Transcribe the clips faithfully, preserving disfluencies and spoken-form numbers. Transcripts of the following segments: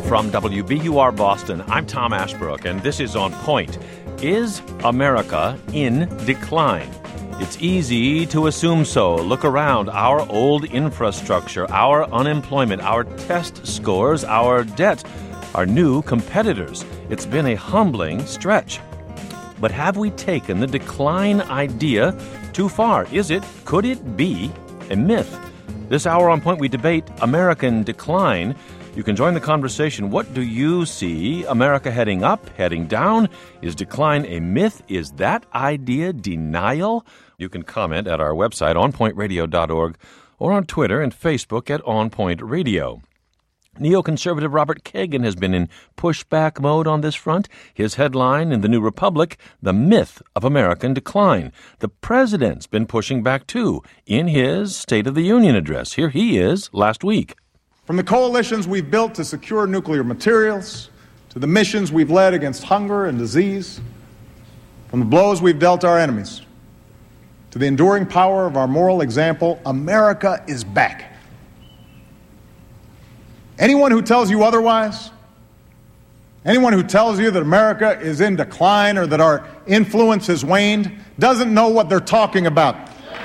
From W B U R Boston, I'm Tom Ashbrook, and this is On Point. Is America in decline? It's easy to assume so. Look around. Our old infrastructure, our unemployment, our test scores, our debt, our new competitors. It's been a humbling stretch. But have we taken the decline idea too far? Is it, could it be, a myth? This hour on Point, we debate American decline. You can join the conversation. What do you see? America heading up, heading down? Is decline a myth? Is that idea denial? You can comment at our website, on point radio dot org, or on Twitter and Facebook at On Point Radio. Neoconservative Robert Kagan has been in pushback mode on this front. His headline in The New Republic, The Myth of American Decline. The president's been pushing back, too, in his State of the Union address. Here he is last week. From the coalitions we've built to secure nuclear materials, to the missions we've led against hunger and disease, from the blows we've dealt our enemies, to the enduring power of our moral example, America is back. Anyone who tells you otherwise, anyone who tells you that America is in decline or that our influence has waned, doesn't know what they're talking about.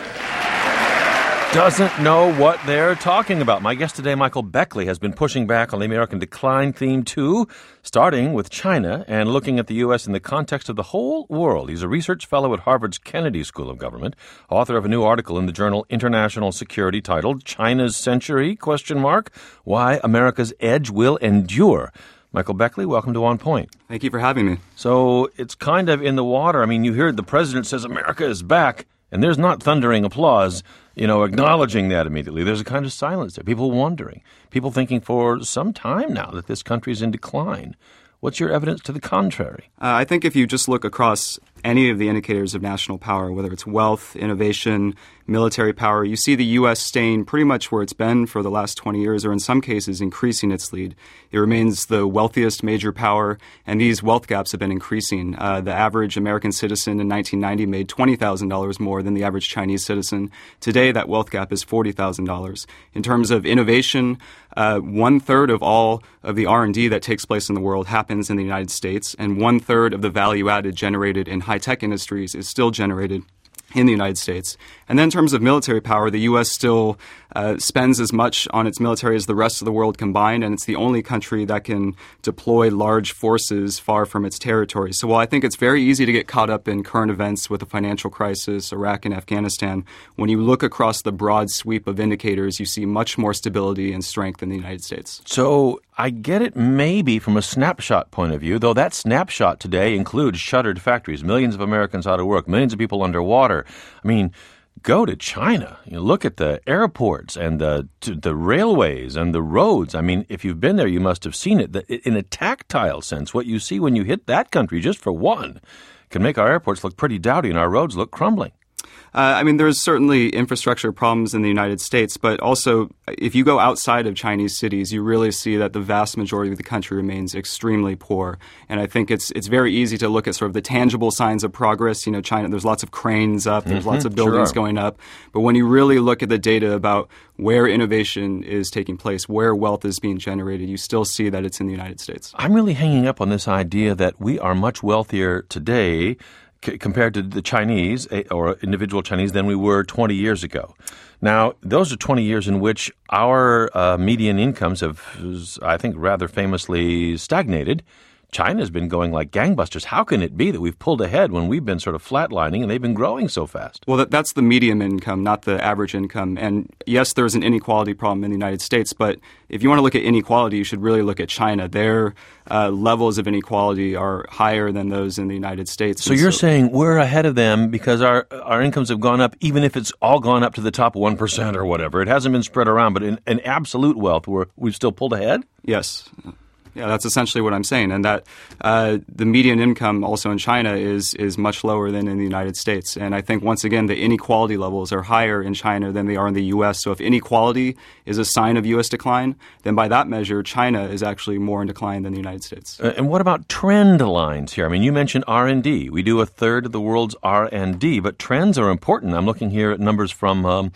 Doesn't know what they're talking about. My guest today, Michael Beckley, has been pushing back on the American decline theme, too, starting with China and looking at the U S in the context of the whole world. He's a research fellow at Harvard's Kennedy School of Government, author of a new article in the journal International Security titled China's Century, question mark, Why America's Edge Will Endure. Michael Beckley, welcome to On Point. Thank you for having me. So it's kind of in the water. I mean, you hear the president says America is back, and there's not thundering applause, you know, acknowledging that immediately. There's a kind of silence there. People wondering. People thinking for some time now that this country is in decline. What's your evidence to the contrary? Uh, I think if you just look across any of the indicators of national power, whether it's wealth, innovation, military power, you see the U S staying pretty much where it's been for the last twenty years, or in some cases increasing its lead. It remains the wealthiest major power, and these wealth gaps have been increasing. Uh, the average American citizen in nineteen ninety made twenty thousand dollars more than the average Chinese citizen. Today, that wealth gap is forty thousand dollars. In terms of innovation, uh, one-third of all of the R and D that takes place in the world happens in the United States, and one-third of the value added generated in high-tech industries is still generated in the United States. And then in terms of military power, the U S still uh, spends as much on its military as the rest of the world combined, and it's the only country that can deploy large forces far from its territory. So while I think it's very easy to get caught up in current events with the financial crisis, Iraq and Afghanistan, when you look across the broad sweep of indicators, you see much more stability and strength in the United States. So I get it maybe from a snapshot point of view, though that snapshot today includes shuttered factories, millions of Americans out of work, millions of people underwater. I mean, go to China. You know, look at the airports and the the railways and the roads. I mean, if you've been there, you must have seen it. In a tactile sense, what you see when you hit that country, just for one, can make our airports look pretty dowdy and our roads look crumbling. Uh, I mean, there's certainly infrastructure problems in the United States, but also if you go outside of Chinese cities, you really see that the vast majority of the country remains extremely poor. And I think it's it's very easy to look at sort of the tangible signs of progress. You know, China, there's lots of cranes up, there's mm-hmm, lots of buildings sure. going up. But when you really look at the data about where innovation is taking place, where wealth is being generated, you still see that it's in the United States. I'm really hanging up on this idea that we are much wealthier today C- compared to the Chinese or individual Chinese than we were twenty years ago. Now, those are twenty years in which our uh, median incomes have, I think, rather famously stagnated. China's been going like gangbusters. How can it be that we've pulled ahead when we've been sort of flatlining and they've been growing so fast? Well, that, that's the median income, not the average income. And yes, there's an inequality problem in the United States, but if you want to look at inequality, you should really look at China. Their uh, levels of inequality are higher than those in the United States. So and you're so, saying we're ahead of them because our our incomes have gone up, even if it's all gone up to the top one percent or whatever. It hasn't been spread around, but in, in absolute wealth, we're, we've still pulled ahead? Yes. Yeah, that's essentially what I'm saying, and that uh, the median income also in China is is much lower than in the United States. And I think, once again, the inequality levels are higher in China than they are in the U S. So if inequality is a sign of U S decline, then by that measure, China is actually more in decline than the United States. Uh, and what about trend lines here? I mean, you mentioned R and D. We do a third of the world's R and D, but trends are important. I'm looking here at numbers from um,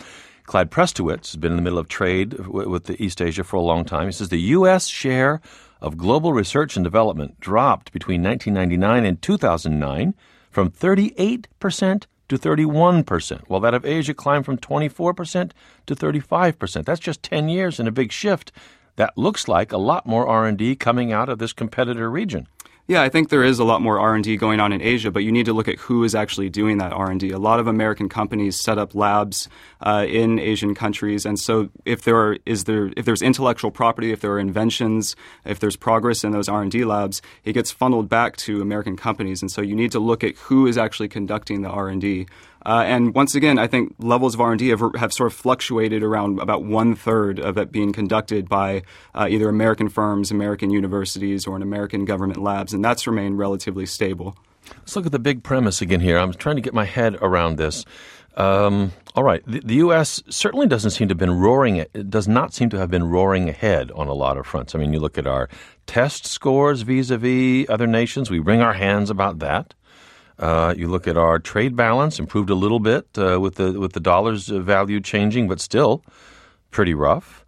Clyde Prestowitz has been in the middle of trade w- with the East Asia for a long time. He says the U S share of global research and development dropped between nineteen ninety-nine and two thousand nine from thirty-eight percent to thirty-one percent, while that of Asia climbed from twenty-four percent to thirty-five percent. That's just ten years and a big shift. That looks like a lot more R and D coming out of this competitor region. Yeah, I think there is a lot more R and D going on in Asia, but you need to look at who is actually doing that R and D. A lot of American companies set up labs uh, in Asian countries, and so if there are, is there if there's intellectual property, if there are inventions, if there's progress in those R and D labs, it gets funneled back to American companies, and so you need to look at who is actually conducting the R and D. Uh, and once again, I think levels of R and D have, have sort of fluctuated around about one-third of it being conducted by uh, either American firms, American universities, or in American government labs, and that's remained relatively stable. Let's look at the big premise again here. I'm trying to get my head around this. Um, all right, the, the U S certainly doesn't seem to have been roaring, it does not seem to have been roaring ahead on a lot of fronts. I mean, you look at our test scores vis-a-vis other nations, we wring our hands about that. Uh, you look at our trade balance, improved a little bit uh, with the with the dollar's value changing, but still pretty rough.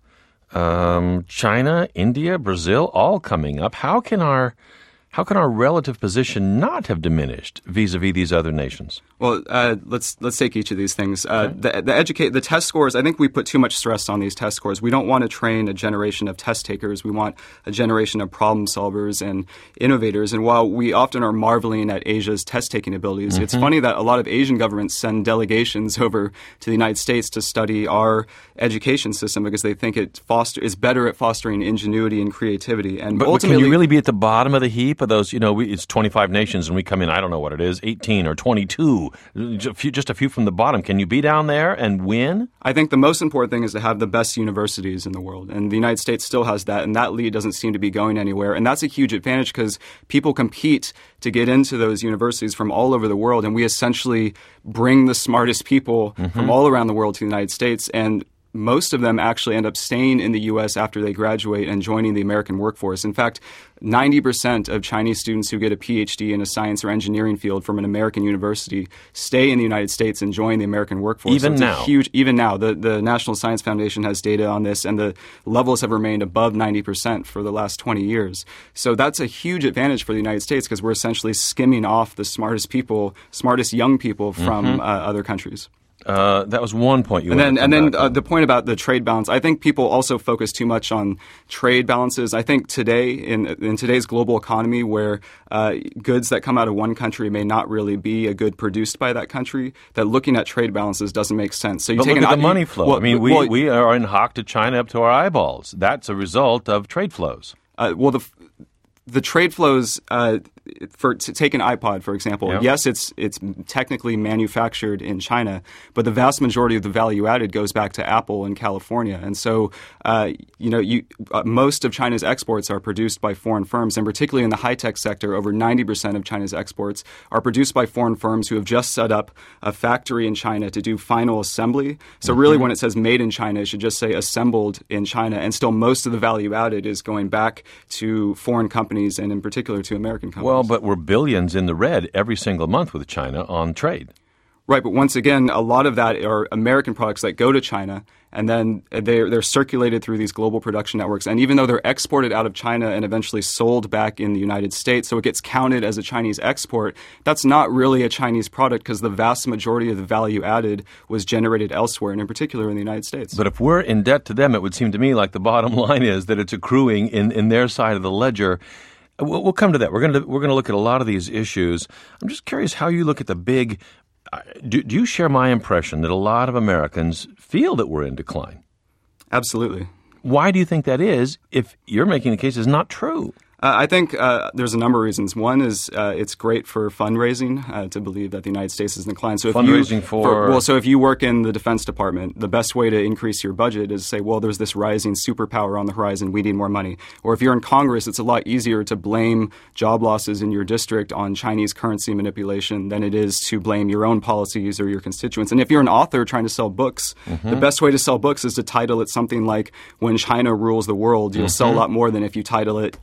Um, China, India, Brazil, all coming up. How can our how can our relative position not have diminished vis-a-vis these other nations? Well, uh, let's let's take each of these things. Uh, okay. The the educate the test scores. I think we put too much stress on these test scores. We don't want to train a generation of test takers. We want a generation of problem solvers and innovators. And while we often are marveling at Asia's test taking abilities, mm-hmm. it's funny that a lot of Asian governments send delegations over to the United States to study our education system because they think it foster is better at fostering ingenuity and creativity. And but, ultimately, but can you really be at the bottom of the heap of those? You know, we, it's twenty-five nations, and we come in. I don't know what it is, eighteen or twenty-two. Just a few, just a few from the bottom. Can you be down there and win? I think the most important thing is to have the best universities in the world. And the United States still has that, and that lead doesn't seem to be going anywhere. And that's a huge advantage because people compete to get into those universities from all over the world, and we essentially bring the smartest people mm-hmm. from all around the world to the United States. And most of them actually end up staying in the U S after they graduate and joining the American workforce. In fact, ninety percent of Chinese students who get a P H D in a science or engineering field from an American university stay in the United States and join the American workforce. Even so now? Huge, even now. The, the National Science Foundation has data on this, and the levels have remained above ninety percent for the last twenty years. So that's a huge advantage for the United States because we're essentially skimming off the smartest people, smartest young people from mm-hmm. uh, other countries. Uh, that was one point you and wanted then to and then uh, on. the point about the trade balance. I think people also focus too much on trade balances. I think today in in today's global economy, where uh, goods that come out of one country may not really be a good produced by that country, that looking at trade balances doesn't make sense. So you but take look an, at the money flow. Well, I mean, we well, we are in hock to China up to our eyeballs. That's a result of trade flows. Uh, well, the the trade flows. Uh, For to take an iPod, for example, yep. yes, it's it's technically manufactured in China, but the vast majority of the value added goes back to Apple in California, and so uh, you know, you uh, most of China's exports are produced by foreign firms, and particularly in the high tech sector, over ninety percent of China's exports are produced by foreign firms who have just set up a factory in China to do final assembly. So mm-hmm. really, when it says "made in China," it should just say "assembled in China," and still most of the value added is going back to foreign companies, and in particular to American companies. Well, but we're billions in the red every single month with China on trade. Right, but once again, a lot of that are American products that go to China, and then they're, they're circulated through these global production networks. And even though they're exported out of China and eventually sold back in the United States, so it gets counted as a Chinese export, that's not really a Chinese product because the vast majority of the value added was generated elsewhere, and in particular in the United States. But if we're in debt to them, it would seem to me like the bottom line is that it's accruing in, in their side of the ledger. We'll, we'll come to that. We're going to we're going to look at a lot of these issues. I'm just curious how you look at the big. Uh, do, do you share my impression that a lot of Americans feel that we're in decline? Absolutely. Why do you think that is? If you're making the case, it's not true. Uh, I think uh, there's a number of reasons. One is uh, it's great for fundraising uh, to believe that the United States is in decline. So if fundraising you, for... for well, so if you work in the Defense Department, the best way to increase your budget is to say, well, there's this rising superpower on the horizon. We need more money. Or if you're in Congress, it's a lot easier to blame job losses in your district on Chinese currency manipulation than it is to blame your own policies or your constituents. And if you're an author trying to sell books, mm-hmm. the best way to sell books is to title it something like "When China Rules the World." You'll mm-hmm. sell a lot more than if you title it, you know, "When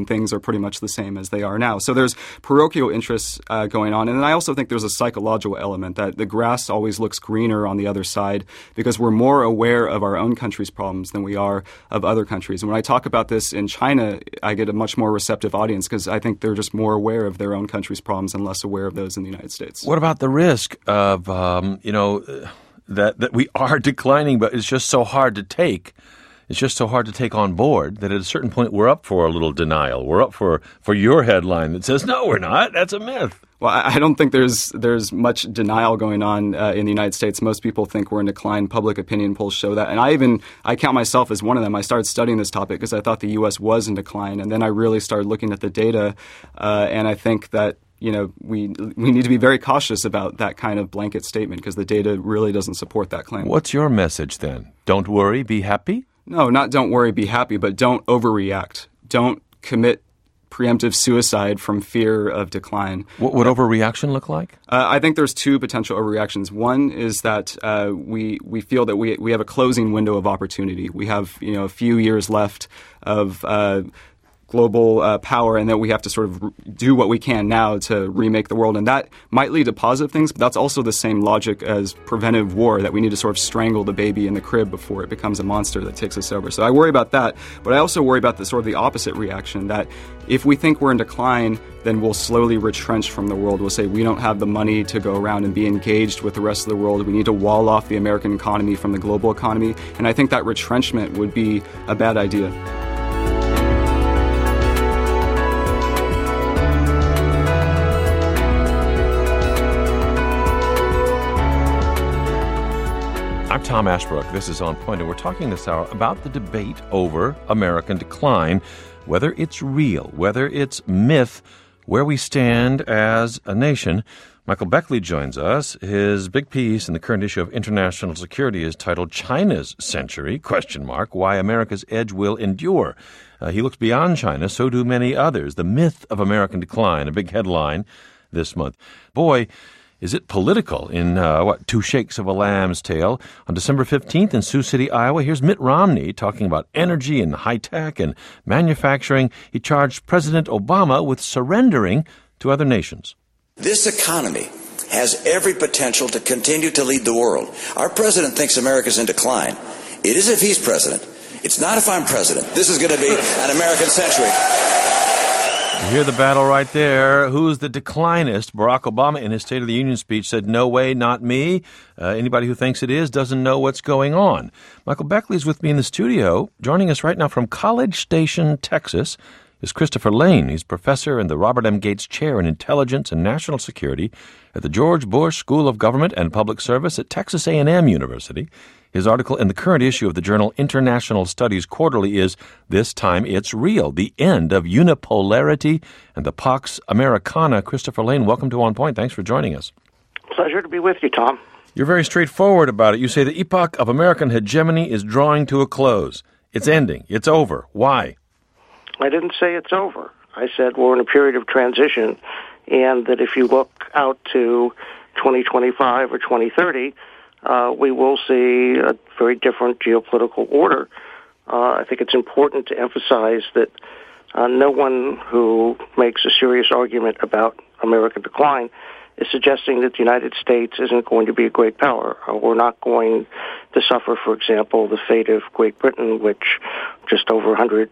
things are pretty much the same as they are now. So there's parochial interests uh, going on. And then I also think there's a psychological element that the grass always looks greener on the other side because we're more aware of our own country's problems than we are of other countries. And when I talk about this in China, I get a much more receptive audience because I think they're just more aware of their own country's problems and less aware of those in the United States. What about the risk of, um, you know, that, that we are declining, but it's just so hard to take? It's just so hard to take on board that at a certain point we're up for a little denial. We're up for, for your headline that says, no, we're not. That's a myth. Well, I don't think there's there's much denial going on uh, in the United States. Most people think we're in decline. Public opinion polls show that. And I even I count myself as one of them. I started studying this topic because I thought the U S was in decline. And then I really started looking at the data. Uh, and I think that you know, we we need to be very cautious about that kind of blanket statement because the data really doesn't support that claim. What's your message then? Don't worry, be happy? No, not don't worry, be happy, but don't overreact. Don't commit preemptive suicide from fear of decline. What would overreaction look like? Uh, I think there's two potential overreactions. One is that uh, we we feel that we we have a closing window of opportunity. We have you know a few years left of uh, global uh, power, and that we have to sort of re- do what we can now to remake the world. And that might lead to positive things, but that's also the same logic as preventive war, that we need to sort of strangle the baby in the crib before it becomes a monster that takes us over. So I worry about that, but I also worry about the sort of the opposite reaction, that if we think we're in decline, then we'll slowly retrench from the world. We'll say we don't have the money to go around and be engaged with the rest of the world. We need to wall off the American economy from the global economy. And I think that retrenchment would be a bad idea. I'm Tom Ashbrook. This is On Point, and we're talking this hour about the debate over American decline, whether it's real, whether it's myth, where we stand as a nation. Michael Beckley joins us. His big piece in the current issue of International Security is titled China's Century, question mark, Why America's Edge Will Endure. Uh, he looks beyond China, so do many others. The Myth of American Decline, a big headline this month. Boy, is it political in, uh, what, two shakes of a lamb's tail. On December fifteenth in Sioux City, Iowa, here's Mitt Romney talking about energy and high-tech and manufacturing. He charged President Obama with surrendering to other nations. This economy has every potential to continue to lead the world. Our president thinks America's in decline. It is if he's president. It's not if I'm president. This is going to be an American century. You hear the battle right there. Who's the declinist? Barack Obama, in his State of the Union speech, said, no way, not me. Uh, anybody who thinks it is doesn't know what's going on. Michael Beckley's with me in the studio. Joining us right now from College Station, Texas, is Christopher Lane. He's professor and the Robert M. Gates Chair in Intelligence and National Security at the George Bush School of Government and Public Service at Texas A and M University. His article in the current issue of the journal International Studies Quarterly is This Time It's Real, the End of Unipolarity and the Pax Americana. Christopher Lane, welcome to On Point. Thanks for joining us. Pleasure to be with you, Tom. You're very straightforward about it. You say the epoch of American hegemony is drawing to a close. It's ending. It's over. Why? I didn't say it's over. I said we're in a period of transition, and that if you look out to twenty twenty-five or twenty thirty, uh, we will see a very different geopolitical order. Uh, I think it's important to emphasize that uh, no one who makes a serious argument about American decline is suggesting that the United States isn't going to be a great power. Uh, we're not going to suffer, for example, the fate of Great Britain, which just over one hundred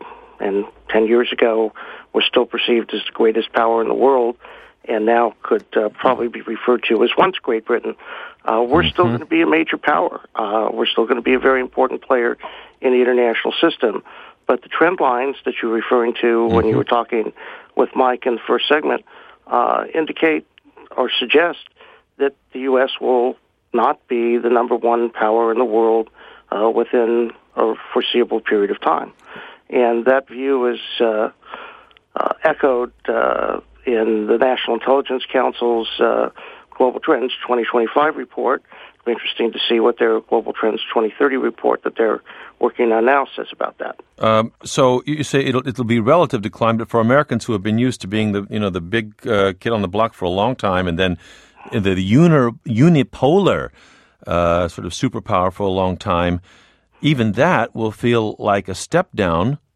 ten years ago was still perceived as the greatest power in the world, and now could uh, probably be referred to as once Great Britain. Uh, we're mm-hmm. still going to be a major power. Uh, we're still going to be a very important player in the international system. But the trend lines that you're referring to mm-hmm. when you were talking with Mike in the first segment uh, indicate or suggest that the U S will not be the number one power in the world uh, within a foreseeable period of time. And that view is uh, uh, echoed uh, in the National Intelligence Council's uh, Global Trends twenty twenty-five report. It'll be interesting to see what their Global Trends twenty thirty report that they're working on now says about that. Um, so you say it'll it'll be relative decline, but for Americans who have been used to being the you know the big uh, kid on the block for a long time, and then the, the uni, unipolar uh, sort of superpower for a long time, even that will feel like a step down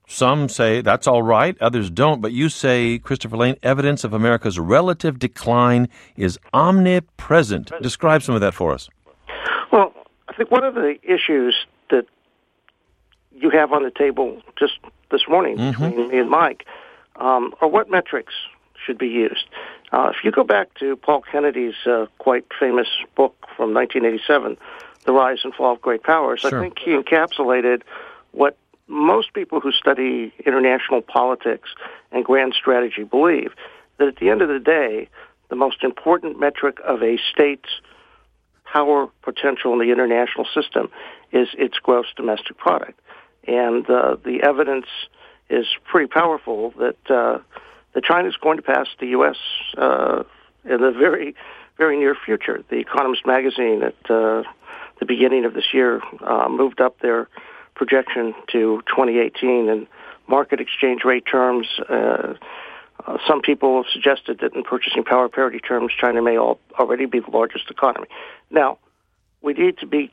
Some say that's all right, others don't. But you say, Christopher Lane, evidence of America's relative decline is omnipresent. Describe some of that for us. Well, I think one of the issues that you have on the table just this morning mm-hmm. between me and Mike um, are what metrics should be used. Uh, if you go back to Paul Kennedy's uh, quite famous book from nineteen eighty-seven, The Rise and Fall of Great Powers, sure. I think he encapsulated what most people who study international politics and grand strategy believe, that at the end of the day, the most important metric of a state's power potential in the international system is its gross domestic product. And uh, the evidence is pretty powerful that uh, that China is going to pass the U S uh, in the very, very near future. The Economist magazine at uh, the beginning of this year uh, moved up their projection to twenty eighteen in market exchange rate terms. Uh, uh, some people have suggested that in purchasing power parity terms, China may all, already be the largest economy. Now, we need to be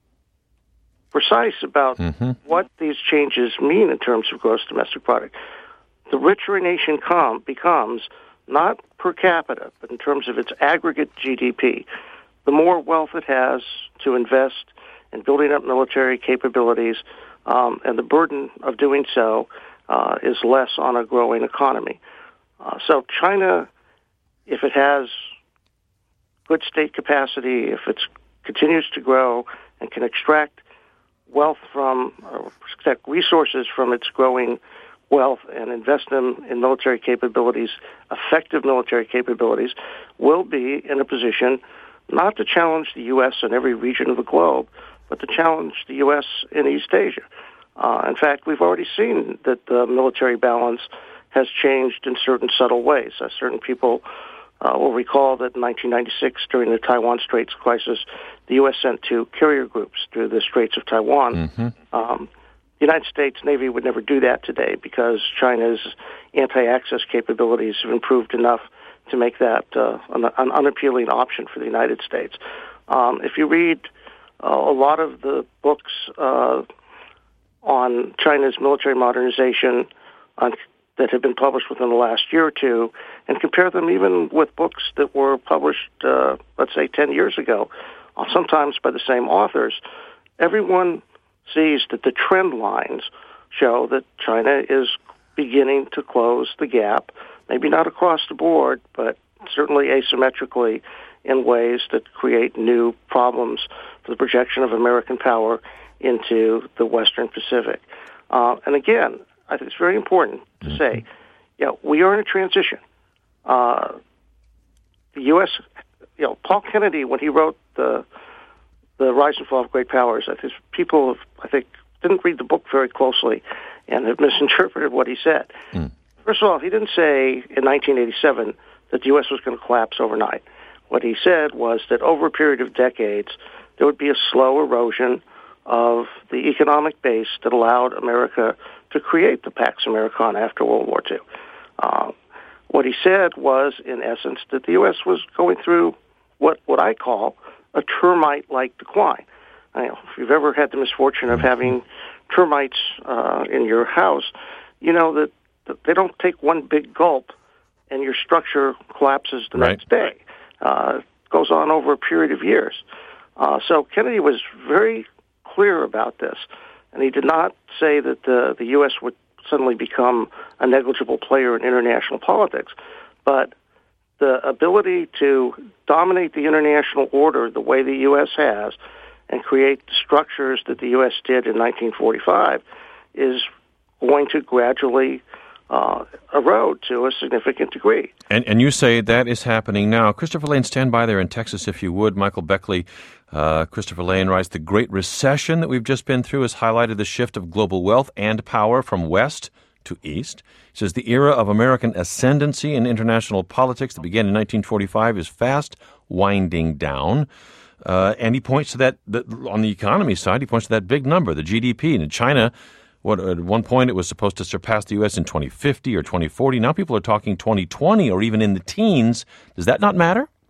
precise about mm-hmm. what these changes mean in terms of gross domestic product. The richer a nation com- becomes, not per capita, but in terms of its aggregate G D P, the more wealth it has to invest in building up military capabilities, um, and the burden of doing so uh, is less on a growing economy. Uh, so China, if it has good state capacity, if it continues to grow and can extract wealth from, or extract resources from its growing wealth and invest them in military capabilities, effective military capabilities, will be in a position not to challenge the U S in every region of the globe, but to challenge the U S in East Asia. Uh, in fact, we've already seen that the military balance has changed in certain subtle ways. Uh, certain people uh, will recall that in nineteen ninety-six, during the Taiwan Straits crisis, the U S sent two carrier groups through the Straits of Taiwan. Mm-hmm. Um, the United States Navy would never do that today because China's anti-access capabilities have improved enough to make that uh, an, an unappealing option for the United States. Um, if you read uh, a lot of the books uh, on China's military modernization on, that have been published within the last year or two, and compare them even with books that were published, uh, let's say, ten years ago, sometimes by the same authors, everyone sees that the trend lines show that China is beginning to close the gap, maybe not across the board, but certainly asymmetrically in ways that create new problems for the projection of American power into the Western Pacific. Uh, and again, I think it's very important to mm-hmm. say, you know, we are in a transition. Uh, the U S, you know, Paul Kennedy, when he wrote the the Rise and Fall of Great Powers, I think people, have, I think, didn't read the book very closely and have misinterpreted what he said. Mm. First of all, he didn't say in nineteen eighty-seven that the U S was going to collapse overnight. What he said was that over a period of decades, there would be a slow erosion of the economic base that allowed America to create the Pax Americana after World War Two. Uh, what he said was, in essence, that the U S was going through what, what I call a termite-like decline. I know, if you've ever had the misfortune of having termites uh, in your house, you know that, that they don't take one big gulp and your structure collapses the right. next day. Uh, it goes on over a period of years. Uh, so Kennedy was very clear about this, and he did not say that the, the U S would suddenly become a negligible player in international politics, but the ability to dominate the international order the way the U S has and create the structures that the U S did in nineteen forty-five is going to gradually uh, erode to a significant degree. And, and you say that is happening now. Christopher Lane, stand by there in Texas if you would. Michael Beckley, uh, Christopher Lane writes, the Great Recession that we've just been through has highlighted the shift of global wealth and power from west to east. He says the era of American ascendancy in international politics that began in nineteen forty-five is fast winding down. Uh, and he points to that, that, on the economy side, he points to that big number, the G D P. And in China, what, at one point it was supposed to surpass the U S in twenty fifty or twenty forty. Now people are talking twenty twenty or even in the teens. Does that not matter?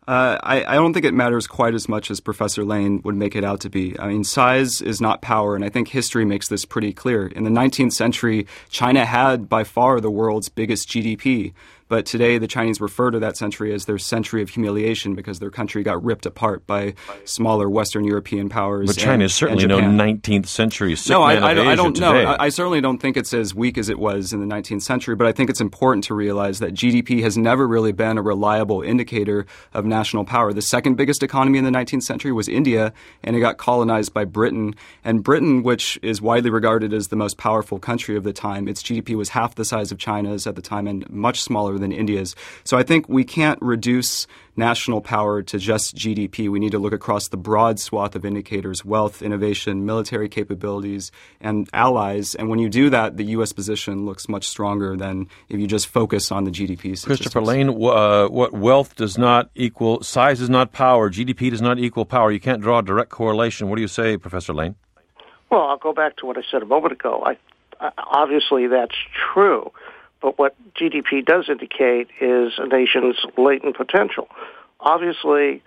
Uh, I, I don't think it matters quite as much as Professor Lane would make it out to be. I mean, size is not power, and I think history makes this pretty clear. In the nineteenth century, China had by far the world's biggest G D P. But today, the Chinese refer to that century as their century of humiliation because their country got ripped apart by smaller Western European powers. But China and, is certainly no nineteenth century sick no, man I, of I, Asia I don't today. know. I, I certainly don't think it's as weak as it was in the nineteenth century, but I think it's important to realize that G D P has never really been a reliable indicator of national power. The second biggest economy in the nineteenth century was India, and it got colonized by Britain. And Britain, which is widely regarded as the most powerful country of the time, its G D P was half the size of China's at the time and much smaller than India's. So I think we can't reduce national power to just G D P. We need to look across the broad swath of indicators: wealth, innovation, military capabilities, and allies. And when you do that, the U S position looks much stronger than if you just focus on the G D P statistics. Christopher Lane, uh, what wealth does not equal, size is not power, G D P does not equal power. You can't draw a direct correlation. What do you say, Professor Lane? Well, I'll go back to what I said a moment ago. I, I, obviously, that's true. But what G D P does indicate is a nation's latent potential. Obviously,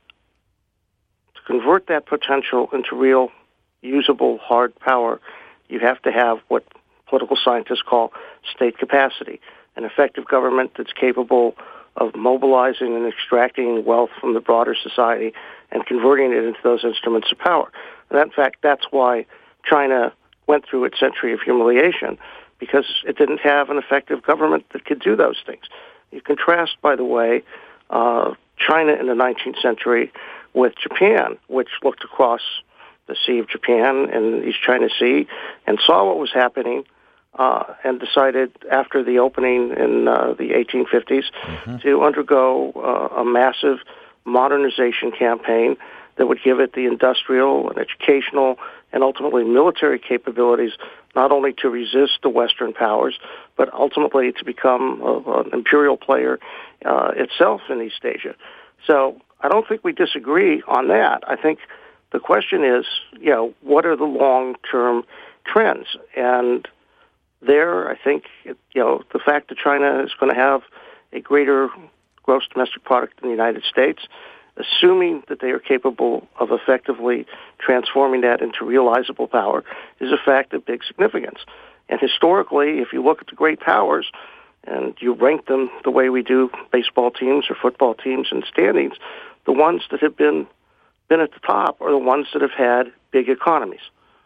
to convert that potential into real, usable, hard power, you have to have what political scientists call state capacity, an effective government that's capable of mobilizing and extracting wealth from the broader society and converting it into those instruments of power. And in fact, that's why China went through its century of humiliation, because it didn't have an effective government that could do those things. You contrast, by the way, uh, China in the nineteenth century with Japan, which looked across the Sea of Japan and the East China Sea and saw what was happening uh, and decided after the opening in uh, the eighteen fifties mm-hmm. to undergo uh, a massive modernization campaign that would give it the industrial and educational and ultimately military capabilities not only to resist the Western powers, but ultimately to become a, an imperial player uh, itself in East Asia. So I don't think we disagree on that. I think the question is, you know, what are the long-term trends? And there, I think, you know, the fact that China is going to have a greater gross domestic product than the United States, assuming that they are capable of effectively transforming that into realizable power, is a fact of big significance. And historically, if you look at the great powers and you rank them the way we do baseball teams or football teams in standings, the ones that have been been at the top are the ones that have had big economies.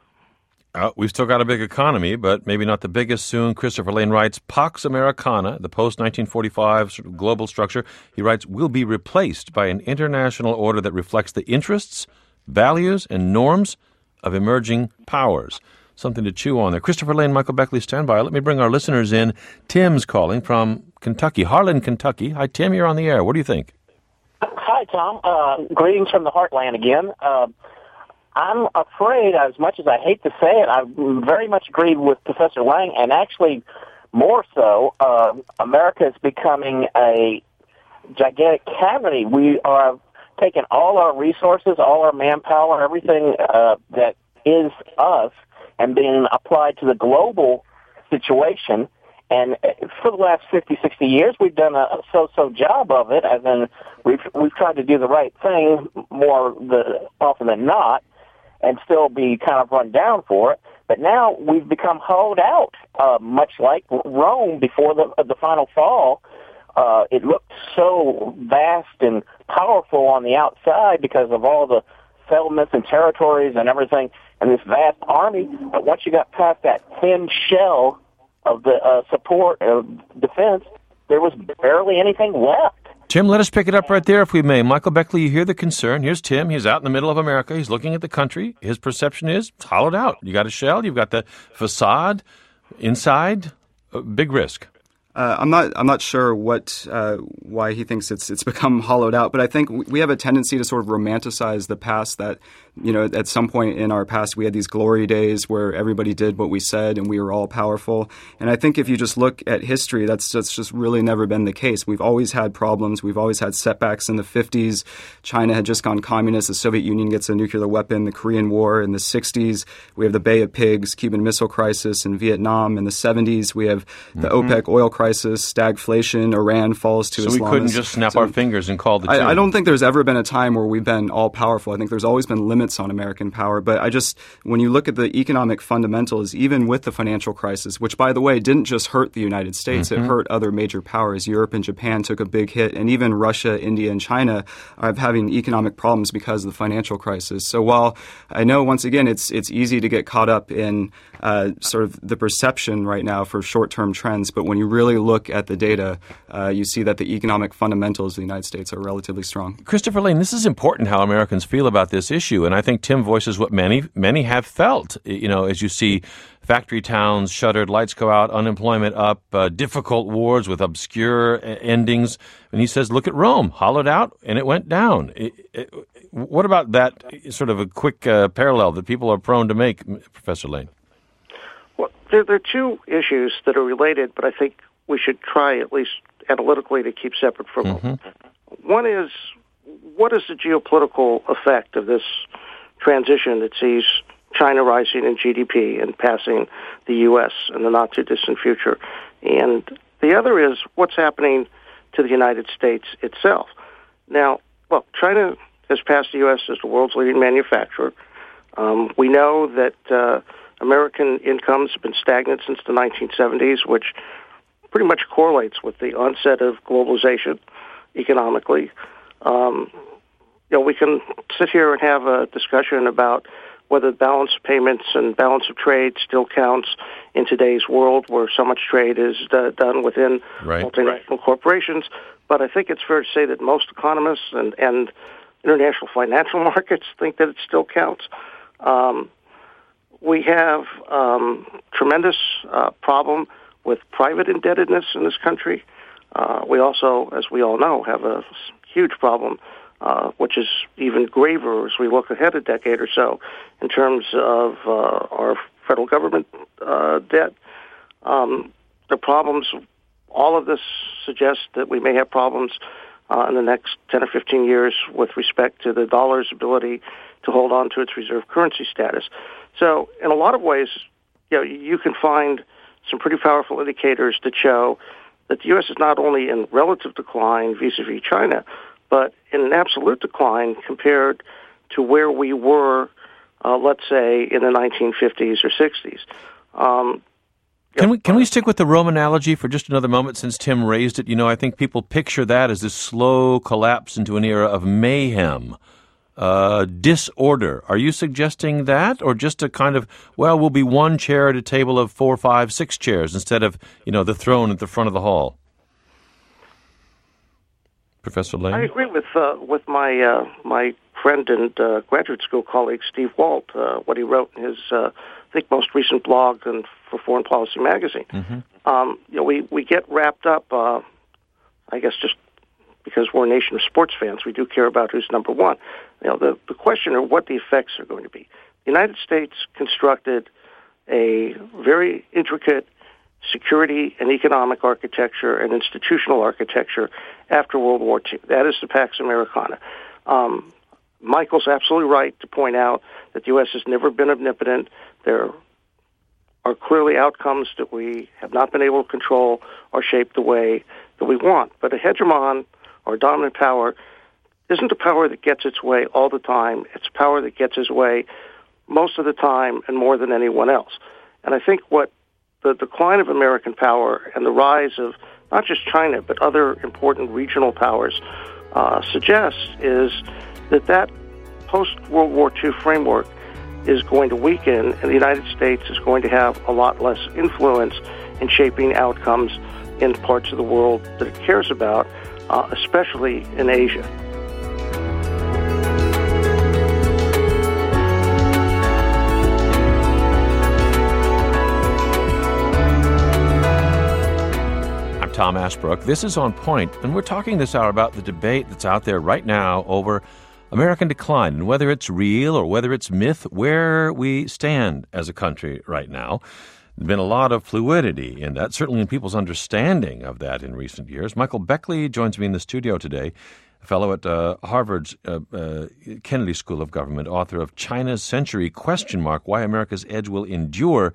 Uh, we've still got a big economy, but maybe not the biggest soon. Christopher Lane writes, Pax Americana, the post-nineteen forty-five sort of global structure, he writes, will be replaced by an international order that reflects the interests, values, and norms of emerging powers. Something to chew on there. Christopher Lane, Michael Beckley, stand by. Let me bring our listeners in. Tim's calling from Kentucky, Harlan, Kentucky. Hi, Tim, you're on the air. What do you think? Hi, Tom. Uh, greetings from the heartland again. Uh, I'm afraid, as much as I hate to say it, I very much agree with Professor Lang, and actually more so, uh, America is becoming a gigantic cavity. We are taking all our resources, all our manpower, everything uh, that is us, and being applied to the global situation. And for the last fifty, sixty years, we've done a so-so job of it, as in we've, we've tried to do the right thing more the, often than not, and still be kind of run down for it. But now we've become hollowed out, uh, much like Rome before the the final fall. Uh, it looked so vast and powerful on the outside because of all the settlements and territories and everything, and this vast army. But once you got past that thin shell of the uh, support of defense, there was barely anything left. Tim, let us pick it up right there, if we may. Michael Beckley, you hear the concern. Here's Tim. He's out in the middle of America. He's looking at the country. His perception is it's hollowed out. You got a shell. You've got the facade. Inside, uh, big risk. Uh, I'm not. I'm not sure what uh, why he thinks it's it's become hollowed out. But I think we have a tendency to sort of romanticize the past. That, you know, at some point in our past, we had these glory days where everybody did what we said and we were all powerful. And I think if you just look at history, that's that's just really never been the case. We've always had problems. We've always had setbacks. In the fifties, China had just gone communist. The Soviet Union gets a nuclear weapon. The Korean War. In the sixties, we have the Bay of Pigs, Cuban Missile Crisis. In Vietnam, in the seventies, we have the mm-hmm. OPEC oil crisis. crisis, stagflation, Iran falls to so Islamism. So we couldn't just snap our fingers and call the tune. I, I don't think there's ever been a time where we've been all-powerful. I think there's always been limits on American power. But I just, when you look at the economic fundamentals, even with the financial crisis, which, by the way, didn't just hurt the United States, mm-hmm. it hurt other major powers. Europe and Japan took a big hit, and even Russia, India, and China are having economic problems because of the financial crisis. So while I know, once again, it's it's easy to get caught up in uh, sort of the perception right now for short-term trends, but when you really look at the data, uh, you see that the economic fundamentals of the United States are relatively strong. Christopher Lane, this is important how Americans feel about this issue, and I think Tim voices what many many have felt. You know, as you see factory towns shuttered, lights go out, unemployment up, uh, difficult wars with obscure endings, and he says, "Look at Rome, hollowed out, and it went down." It, it, what about that sort of a quick uh, parallel that people are prone to make, Professor Lane? Well, there, there are two issues that are related, but I think we should try, at least analytically, to keep separate from them. Mm-hmm. One is, what is the geopolitical effect of this transition that sees China rising in G D P and passing the U S in the not-too-distant future? And the other is, what's happening to the United States itself? Now, well, China has passed the U S as the world's leading manufacturer. Um, we know that uh, American incomes have been stagnant since the nineteen seventies, which pretty much correlates with the onset of globalization economically. Um, you know, we can sit here and have a discussion about whether balance of payments and balance of trade still counts in today's world where so much trade is uh, done within right. multinational right. corporations. But I think it's fair to say that most economists and, and international financial markets think that it still counts. Um, we have um, tremendous uh, problem with private indebtedness in this country. Uh, we also, as we all know, have a huge problem, uh, which is even graver as we look ahead a decade or so in terms of uh, our federal government uh, debt. Um, the problems, all of this suggests that we may have problems uh, in the next ten or fifteen years with respect to the dollar's ability to hold on to its reserve currency status. So in a lot of ways, you know, you can find some pretty powerful indicators that show that the U S is not only in relative decline vis-a-vis China, but in an absolute decline compared to where we were, uh, let's say, in the nineteen fifties or sixties. Um, Can we can we stick with the Rome analogy for just another moment since Tim raised it? You know, I think people picture that as this slow collapse into an era of mayhem, uh, disorder. Are you suggesting that, or just a kind of, well, we'll be one chair at a table of four, five, six chairs instead of, you know, the throne at the front of the hall? Professor Lane? I agree with uh, with my uh, my friend and uh, graduate school colleague Steve Walt, uh, what he wrote in his, uh, I think, most recent blog and for Foreign Policy Magazine. Mm-hmm. Um, you know, we, we get wrapped up, uh, I guess, just because we're a nation of sports fans, we do care about who's number one. You know, the, the question are what the effects are going to be. The United States constructed a very intricate security and economic architecture and institutional architecture after World War Two. That is the Pax Americana. Um, Michael's absolutely right to point out that the U S has never been omnipotent. There are clearly outcomes that we have not been able to control or shape the way that we want. But a hegemon or dominant power isn't a power that gets its way all the time. It's a power that gets its way most of the time and more than anyone else. And I think what the decline of American power and the rise of not just China but other important regional powers uh, suggests is that that post-World War Two framework is going to weaken, and the United States is going to have a lot less influence in shaping outcomes in parts of the world that it cares about, uh, especially in Asia. I'm Tom Ashbrook. This is On Point, and we're talking this hour about the debate that's out there right now over American decline, and whether it's real or whether it's myth, where we stand as a country right now. There's been a lot of fluidity in that, certainly in people's understanding of that in recent years. Michael Beckley joins me in the studio today, a fellow at uh, Harvard's uh, uh, Kennedy School of Government, author of China's Century, question mark, Why America's Edge Will Endure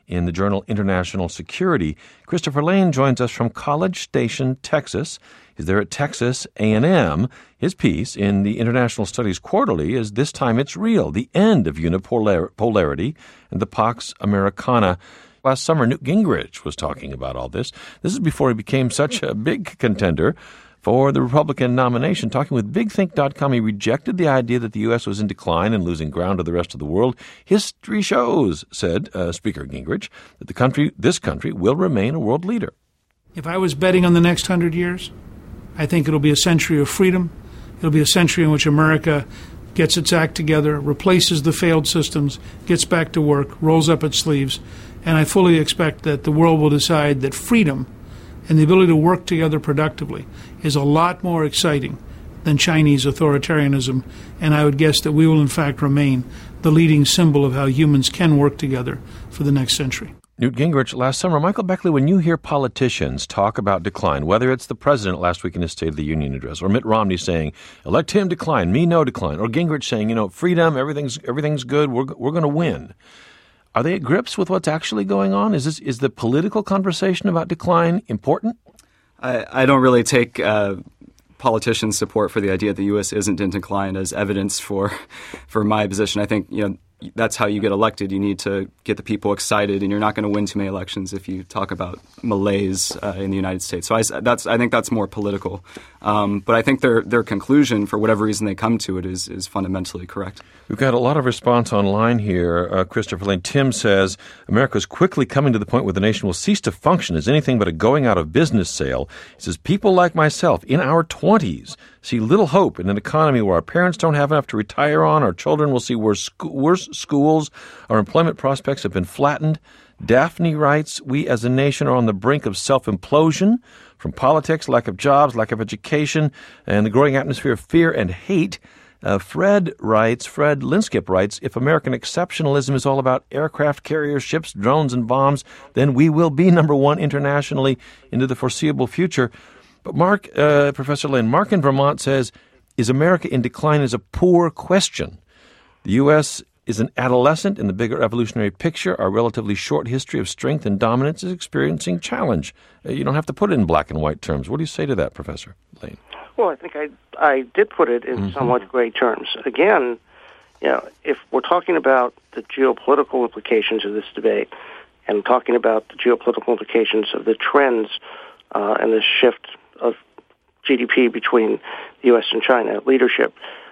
in the journal International Security. Christopher Lane joins us from College Station, Texas. He's there at Texas A and M. His piece in the International Studies Quarterly is This Time It's Real, the End of Unipolarity and the Pax Americana. Last summer, Newt Gingrich was talking about all this. This is before he became such a big contender for the Republican nomination. Talking with big think dot com, he rejected the idea that the U S was in decline and losing ground to the rest of the world. History shows, said uh, Speaker Gingrich, that the country, this country will remain a world leader. If I was betting on the next hundred years, I think it'll be a century of freedom. It'll be a century in which America gets its act together, replaces the failed systems, gets back to work, rolls up its sleeves, and I fully expect that the world will decide that freedom and the ability to work together productively is a lot more exciting than Chinese authoritarianism, and I would guess that we will in fact remain the leading symbol of how humans can work together for the next century. Newt Gingrich, last summer. Michael Beckley, when you hear politicians talk about decline, whether it's the president last week in his State of the Union address, or Mitt Romney saying, elect him, decline, me, no decline, or Gingrich saying, you know, freedom, everything's everything's good, we're we're going to win. Are they at grips with what's actually going on? Is this is the political conversation about decline important? I, I don't really take uh, politicians' support for the idea that the U S isn't in decline as evidence for for my position. I think, you know, that's how you get elected. You need to get the people excited, and you're not going to win too many elections if you talk about malaise uh, in the United States. So I, that's, I think that's more political. Um, but I think their their conclusion, for whatever reason they come to it, is is fundamentally correct. We've got a lot of response online here. Uh, Christopher Lane, Tim says, America is quickly coming to the point where the nation will cease to function as anything but a going out of business sale. He says, people like myself in our twenties see little hope in an economy where our parents don't have enough to retire on, our children will see worse, sco- worse schools, our employment prospects have been flattened. Daphne writes, we as a nation are on the brink of self-implosion from politics, lack of jobs, lack of education, and the growing atmosphere of fear and hate. Uh, Fred writes, Fred Linskip writes, if American exceptionalism is all about aircraft carriers, ships, drones, and bombs, then we will be number one internationally into the foreseeable future. But Mark, uh, Professor Lane, Mark in Vermont says, is America in decline is a poor question. The U S is an adolescent in the bigger evolutionary picture. Our relatively short history of strength and dominance is experiencing challenge. Uh, you don't have to put it in black and white terms. What do you say to that, Professor Lane? Well, I think I I did put it in mm-hmm. somewhat gray terms. Again, you know, if we're talking about the geopolitical implications of this debate and talking about the geopolitical implications of the trends uh, and the shift of G D P between the U S and China leadership,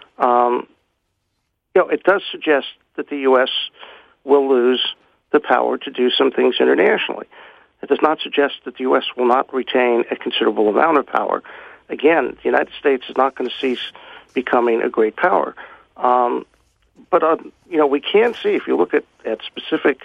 um, you know, it does suggest that the U S will lose the power to do some things internationally. It does not suggest that the U S will not retain a considerable amount of power. Again, the United States is not going to cease becoming a great power. Um, but, uh, you know, we can see, if you look at, at specific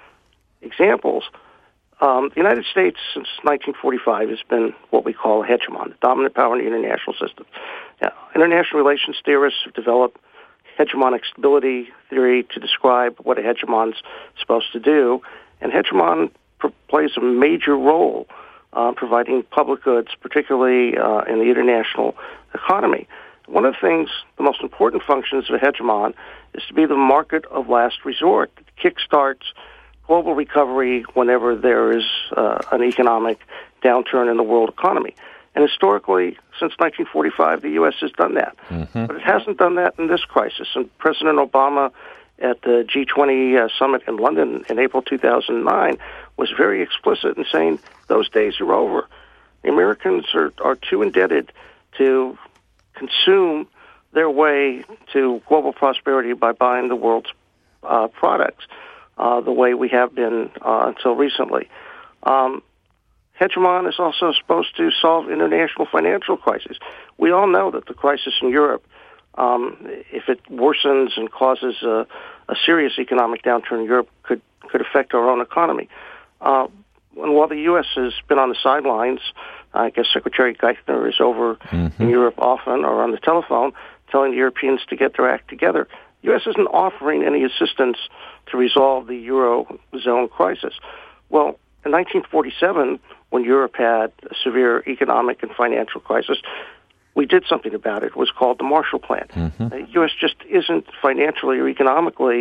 examples, um, the United States since nineteen forty-five has been what we call a hegemon, the dominant power in the international system. Now, international relations theorists have developed hegemonic stability theory to describe what a hegemon's supposed to do, and hegemon pr- plays a major role uh, providing public goods, particularly uh, in the international economy. One of the things, the most important functions of a hegemon is to be the market of last resort. It kickstarts global recovery whenever there is uh, an economic downturn in the world economy. And historically, since nineteen forty-five, the U S has done that. Mm-hmm. But it hasn't done that in this crisis. And President Obama at the G twenty uh, summit in London in April two thousand nine was very explicit in saying those days are over. The Americans are, are too indebted to consume their way to global prosperity by buying the world's uh, products uh, the way we have been uh, until recently. Um, Hegemon is also supposed to solve international financial crises. We all know that the crisis in Europe, um, if it worsens and causes a, a serious economic downturn in Europe, could could affect our own economy. Uh, and while the U S has been on the sidelines, I guess Secretary Geithner is over mm-hmm. in Europe often or on the telephone telling the Europeans to get their act together. The U S isn't offering any assistance to resolve the Eurozone crisis. Well, in nineteen forty-seven, when Europe had a severe economic and financial crisis, we did something about it. It was called the Marshall Plan. Mm-hmm. The U S just isn't financially or economically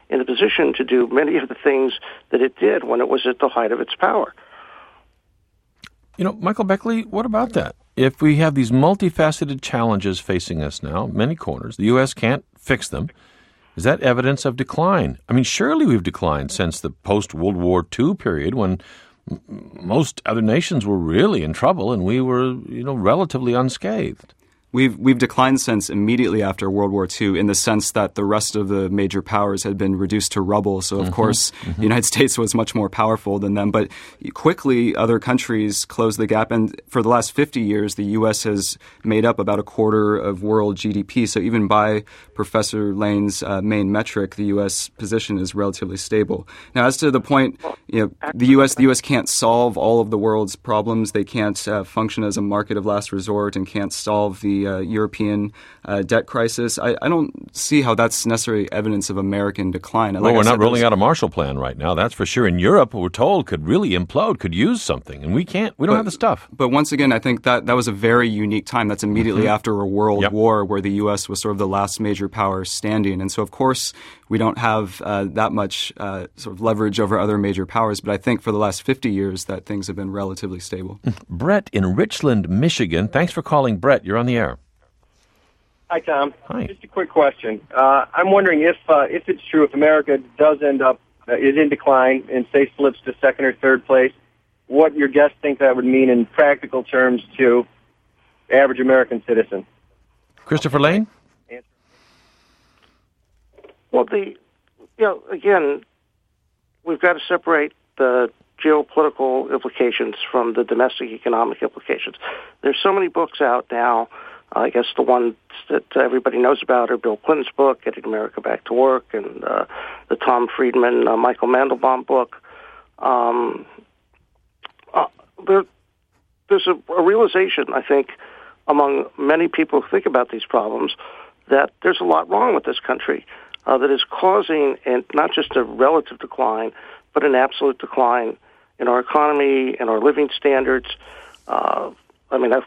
in a position to do many of the things that it did when it was at the height of its power. You know, Michael Beckley, what about that? If we have these multifaceted challenges facing us now, many corners, the U S can't fix them. Is that evidence of decline? I mean, surely we've declined since the post-World War Two period when m- most other nations were really in trouble and we were, you know, relatively unscathed. We've we've declined since immediately after World War Two in the sense that the rest of the major powers had been reduced to rubble. So, of mm-hmm, course, mm-hmm. the United States was much more powerful than them. But quickly, other countries closed the gap. And for the last fifty years, the U S has made up about a quarter of world G D P. So even by Professor Lane's uh, main metric, the U S position is relatively stable. Now, as to the point, you know, the U S the U S can't solve all of the world's problems. They can't uh, function as a market of last resort and can't solve the Uh, European uh, debt crisis. I, I don't see how that's necessarily evidence of American decline. Like well, we're I not said, rolling out a Marshall Plan right now. That's for sure. In Europe, we're told could really implode, could use something, and we can't. We don't but, have the stuff. But once again, I think that that was a very unique time. That's immediately mm-hmm. after a world yep. war where the U S was sort of the last major power standing. And so, of course, we don't have uh, that much uh, sort of leverage over other major powers. But I think for the last fifty years that things have been relatively stable. Brett in Richland, Michigan. Thanks for calling, Brett. You're on the air. Hi, Tom. Hi. Just a quick question. Uh, I'm wondering if uh, if it's true, if America does end up, uh, is in decline and, say, slips to second or third place, what your guests think that would mean in practical terms to the average American citizen. Christopher Lane? Well, the, you know, again, we've got to separate the geopolitical implications from the domestic economic implications. There's so many books out now. I guess the ones that everybody knows about are Bill Clinton's book, Getting America Back to Work, and uh, the Tom Friedman, uh, Michael Mandelbaum book. Um, uh, there, there's a, a realization, I think, among many people who think about these problems, that there's a lot wrong with this country uh, that is causing and not just a relative decline, but an absolute decline in our economy and our living standards. Uh, I mean, I've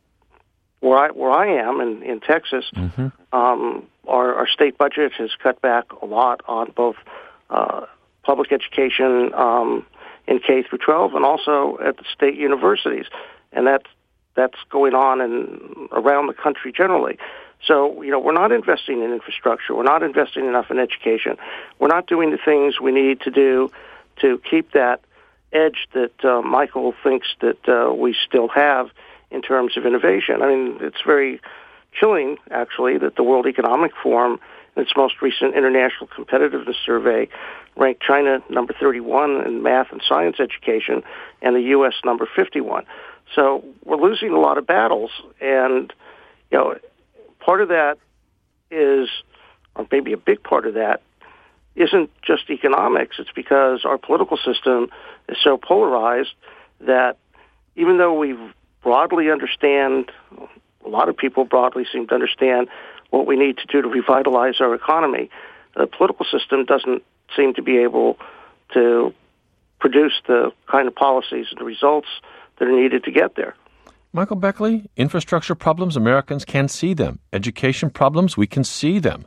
Where I where I am in, in Texas, mm-hmm. um, our, our state budget has cut back a lot on both uh, public education um, in K through twelve and also at the state universities, and that's that's going on in around the country generally. So you know we're not investing in infrastructure, we're not investing enough in education, we're not doing the things we need to do to keep that edge that uh, Michael thinks that uh, we still have in terms of innovation. I mean, it's very chilling, actually, that the World Economic Forum, in its most recent International Competitiveness Survey, ranked China number thirty-one in math and science education and the U S number fifty-one. So we're losing a lot of battles, and, you know, part of that is, or maybe a big part of that, isn't just economics. It's because our political system is so polarized that even though we've broadly understand, a lot of people broadly seem to understand what we need to do to revitalize our economy, the political system doesn't seem to be able to produce the kind of policies and the results that are needed to get there. Michael Beckley, infrastructure problems, Americans can see them. Education problems, we can see them.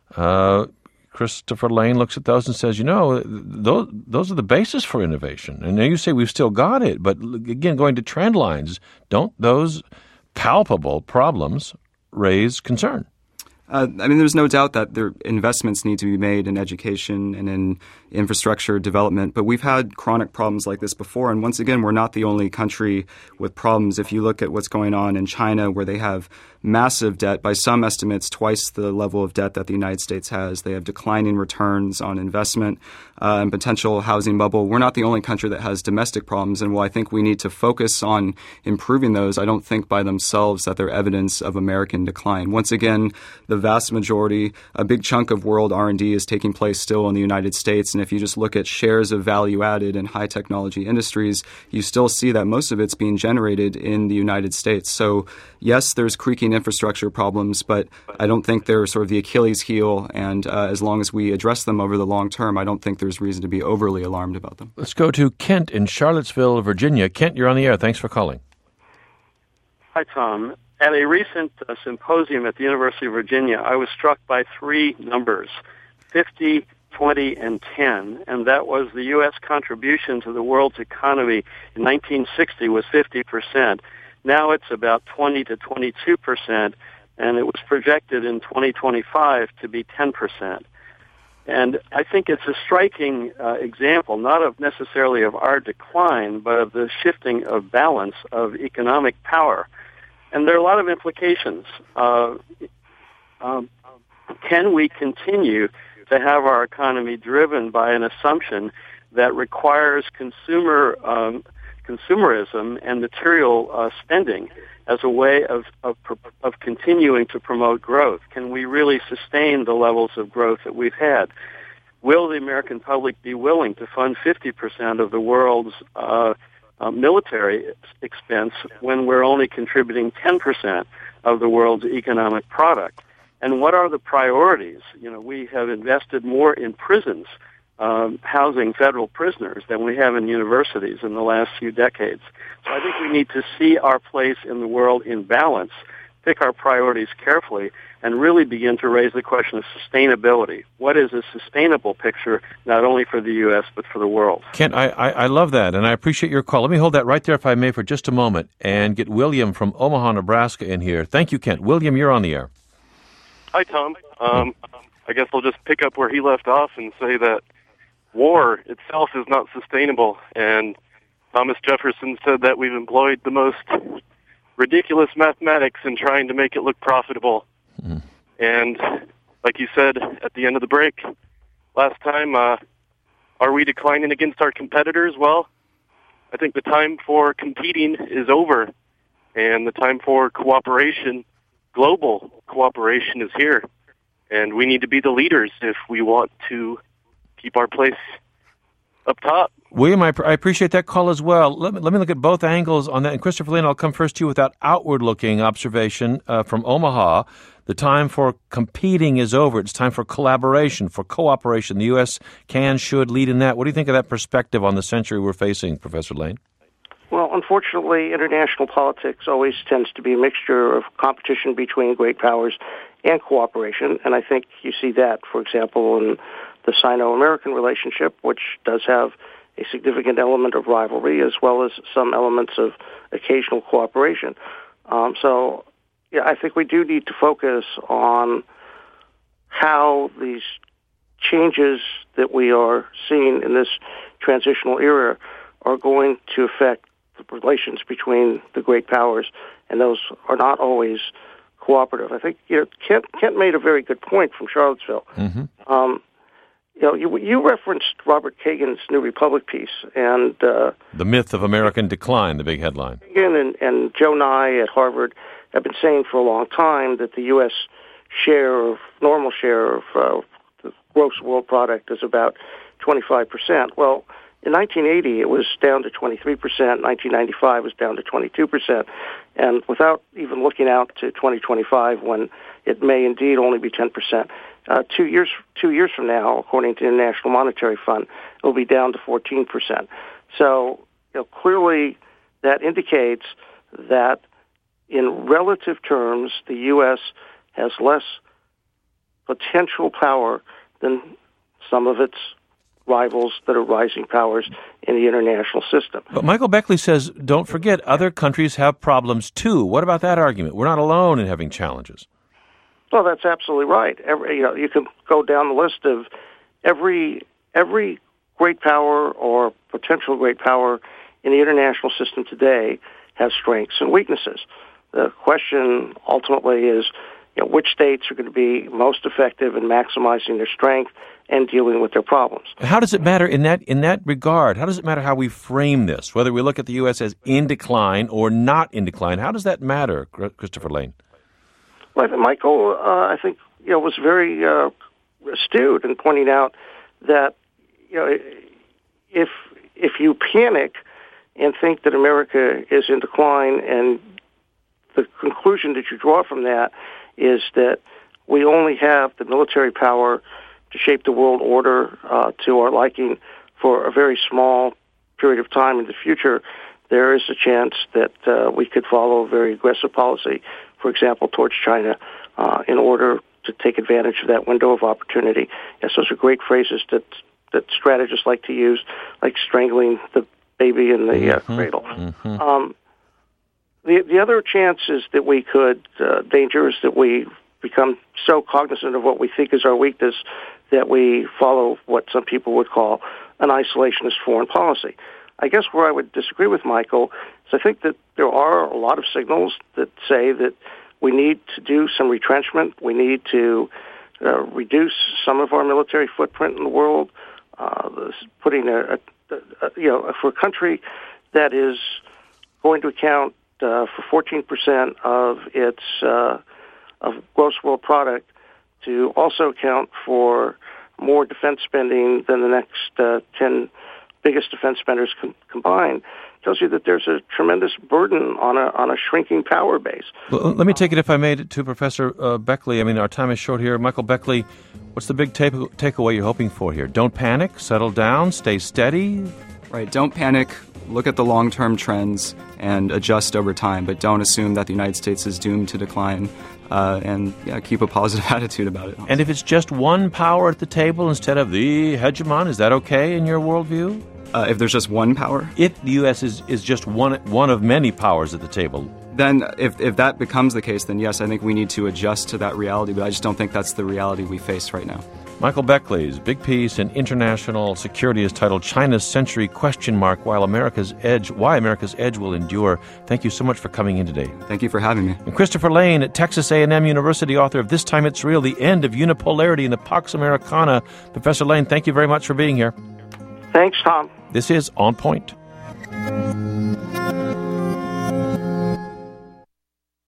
Uh, Christopher Lane looks at those and says, you know, those, those are the basis for innovation. And now you say we've still got it, but again, going to trend lines, don't those palpable problems raise concern? Uh, I mean, there's no doubt that there investments need to be made in education and in infrastructure development, but we've had chronic problems like this before, and once again, we're not the only country with problems. If you look at what's going on in China, where they have massive debt, by some estimates, twice the level of debt that the United States has. They have declining returns on investment uh, and potential housing bubble. We're not the only country that has domestic problems, and while I think we need to focus on improving those, I don't think by themselves that they're evidence of American decline. Once again, the vast majority, a big chunk of world R and D is taking place still in the United States, and if you just look at shares of value added in high technology industries, you still see that most of it's being generated in the United States. So yes, there's creaking infrastructure problems, but I don't think they're sort of the Achilles heel, and uh, as long as we address them over the long term, I don't think there's reason to be overly alarmed about them. Let's go to Kent in Charlottesville, Virginia. Kent, you're on the air. Thanks for calling. Hi, Tom. At a recent uh, symposium at the University of Virginia, I was struck by three numbers, fifty, twenty, and ten, and that was the U S contribution to the world's economy in nineteen sixty was fifty percent. Now it's about twenty to twenty-two percent, and it was projected in twenty twenty-five to be ten percent. And I think it's a striking uh, example, not of necessarily of our decline, but of the shifting of balance of economic power. And there are a lot of implications. Uh, um, can we continue to have our economy driven by an assumption that requires consumer um, consumerism and material uh, spending as a way of, of of continuing to promote growth? Can we really sustain the levels of growth that we've had? Will the American public be willing to fund fifty percent of the world's uh, uh, military expense when we're only contributing ten percent of the world's economic product? And what are the priorities? You know, we have invested more in prisons, um, housing federal prisoners, than we have in universities in the last few decades. So I think we need to see our place in the world in balance, pick our priorities carefully, and really begin to raise the question of sustainability. What is a sustainable picture, not only for the U S, but for the world? Kent, I, I, I love that, and I appreciate your call. Let me hold that right there, if I may, for just a moment, and get William from Omaha, Nebraska in here. Thank you, Kent. William, you're on the air. Hi, Tom. Um, I guess I'll just pick up where he left off and say that war itself is not sustainable, and Thomas Jefferson said that we've employed the most ridiculous mathematics in trying to make it look profitable. Mm. And like you said at the end of the break last time, uh, are we declining against our competitors? Well, I think the time for competing is over, and the time for cooperation, global cooperation, is here. And we need to be the leaders if we want to keep our place up top. William, I, I appreciate that call as well. Let me, let me look at both angles on that. And Christopher Lane, I'll come first to you with that outward-looking observation uh, from Omaha. The time for competing is over. It's time for collaboration, for cooperation. The U S can, should lead in that. What do you think of that perspective on the century we're facing, Professor Lane? Well, unfortunately, international politics always tends to be a mixture of competition between great powers and cooperation, and I think you see that, for example, in the Sino-American relationship, which does have a significant element of rivalry as well as some elements of occasional cooperation. Um, so, yeah, I think we do need to focus on how these changes that we are seeing in this transitional era are going to affect the relations between the great powers, and those are not always cooperative. I think you know, Kent, Kent made a very good point from Charlottesville. Mm-hmm. Um, you know, you, you referenced Robert Kagan's New Republic piece, and uh, The Myth of American Decline, the big headline. Kagan and, and Joe Nye at Harvard have been saying for a long time that the U S share of normal share of uh, the gross world product is about twenty-five percent. Well, in nineteen eighty, it was down to twenty-three percent. nineteen ninety-five was down to twenty-two percent. And without even looking out to twenty twenty-five, when it may indeed only be ten percent, uh, two years two years from now, according to the International Monetary Fund, it will be down to fourteen percent. So, you know, clearly that indicates that in relative terms, the U S has less potential power than some of its rivals that are rising powers in the international system. But Michael Beckley says, don't forget, other countries have problems too. What about that argument? We're not alone in having challenges. Well, that's absolutely right. Every, you know, you can go down the list of every every great power or potential great power in the international system today has strengths and weaknesses. The question ultimately is, you know, which states are going to be most effective in maximizing their strength and dealing with their problems. How does it matter in that in that regard? How does it matter how we frame this, whether we look at the U S as in decline or not in decline? How does that matter, Christopher Lane? Well, Michael, uh, I think, you know, was very uh, astute in pointing out that, you know, if if you panic and think that America is in decline, and the conclusion that you draw from that is that we only have the military power to shape the world order uh, to our liking for a very small period of time in the future, there is a chance that uh, we could follow a very aggressive policy, for example, towards China, uh, in order to take advantage of that window of opportunity. Yes, those are great phrases that that strategists like to use, like strangling the baby in the uh, mm-hmm. cradle. Mm-hmm. Um, the the other chance is that we could, uh, danger is that we become so cognizant of what we think is our weakness that we follow what some people would call an isolationist foreign policy. I guess where I would disagree with Michael is I think that there are a lot of signals that say that we need to do some retrenchment. We need to uh, reduce some of our military footprint in the world. Uh, putting a, a, a, you know, for a country that is going to account uh, for fourteen percent of its uh, of gross world product, to also account for more defense spending than the next uh, ten biggest defense spenders com- combined, tells you that there's a tremendous burden on a on a shrinking power base. Well, let me take it, if I may, to Professor uh, Beckley. I mean, our time is short here. Michael Beckley, what's the big take- takeaway you're hoping for here? Don't panic, settle down, stay steady? Right, don't panic. Look at the long-term trends and adjust over time, but don't assume that the United States is doomed to decline, uh, and yeah, keep a positive attitude about it. Honestly. And if it's just one power at the table instead of the hegemon, is that okay in your worldview? Uh, if there's just one power? If the U S is, is just one one of many powers at the table. Then if, if that becomes the case, then yes, I think we need to adjust to that reality, but I just don't think that's the reality we face right now. Michael Beckley's big piece in International Security is titled China's Century Question Mark While America's Edge Why America's Edge Will Endure. Thank you so much for coming in today. Thank you for having me. And Christopher Lane at Texas A and M University, author of This Time It's Real, The End of Unipolarity and the Pax Americana. Professor Lane, thank you very much for being here. Thanks, Tom. This is On Point.